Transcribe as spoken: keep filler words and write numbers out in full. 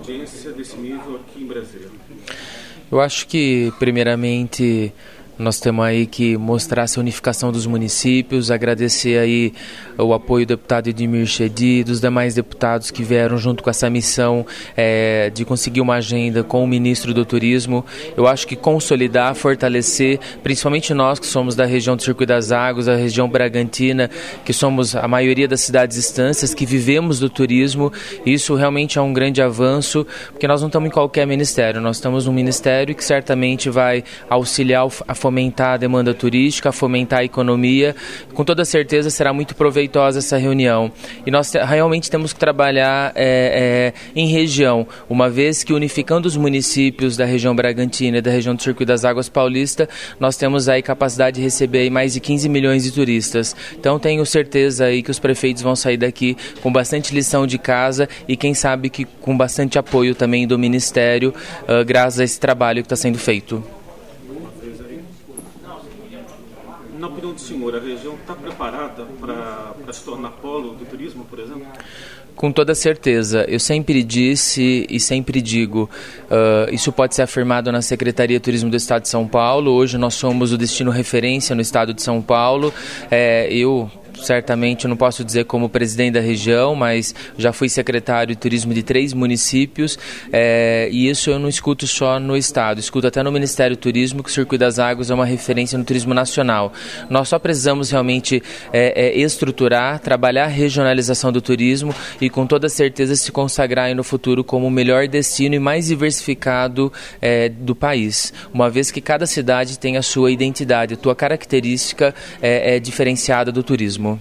audiência desse nível aqui em Brasília? Eu acho que, primeiramente, nós temos aí que mostrar essa unificação dos municípios, agradecer aí o apoio do deputado Edmir Chedi, dos demais deputados que vieram junto com essa missão é, de conseguir uma agenda com o ministro do Turismo. Eu acho que consolidar, fortalecer, principalmente nós que somos da região do Circuito das Águas, a região Bragantina, que somos a maioria das cidades estâncias, que vivemos do turismo. Isso realmente é um grande avanço, porque nós não estamos em qualquer ministério, nós estamos num ministério que certamente vai auxiliar a fomentar a demanda turística, fomentar a economia. Com toda certeza será muito proveitosa essa reunião. E nós te, realmente temos que trabalhar é, é, em região, uma vez que unificando os municípios da região Bragantina e da região do Circuito das Águas Paulista, nós temos aí capacidade de receber aí mais de quinze milhões de turistas. Então tenho certeza aí que os prefeitos vão sair daqui com bastante lição de casa e quem sabe que com bastante apoio também do Ministério, uh, graças a esse trabalho que está sendo feito. Na opinião do senhor, a região está preparada para se tornar polo do turismo, por exemplo? Com toda certeza. Eu sempre disse e sempre digo, uh, isso pode ser afirmado na Secretaria de Turismo do Estado de São Paulo. Hoje nós somos o destino referência no Estado de São Paulo. É, eu... Certamente, eu não posso dizer como presidente da região, mas já fui secretário de turismo de três municípios, é, e isso eu não escuto só no Estado, escuto até no Ministério do Turismo, que o Circuito das Águas é uma referência no turismo nacional. Nós só precisamos realmente é, é, estruturar, trabalhar a regionalização do turismo e com toda certeza se consagrar aí no futuro como o melhor destino e mais diversificado é, do país, uma vez que cada cidade tem a sua identidade, a sua característica é, é diferenciada do turismo.